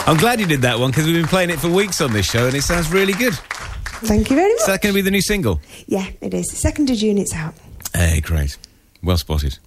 I'm glad you did that one, because we've been playing it for weeks on this show, and it sounds really good. Thank you very much. Is that going to be the new single? Yeah, it is. 2nd of June, it's out. Hey, great. Well spotted.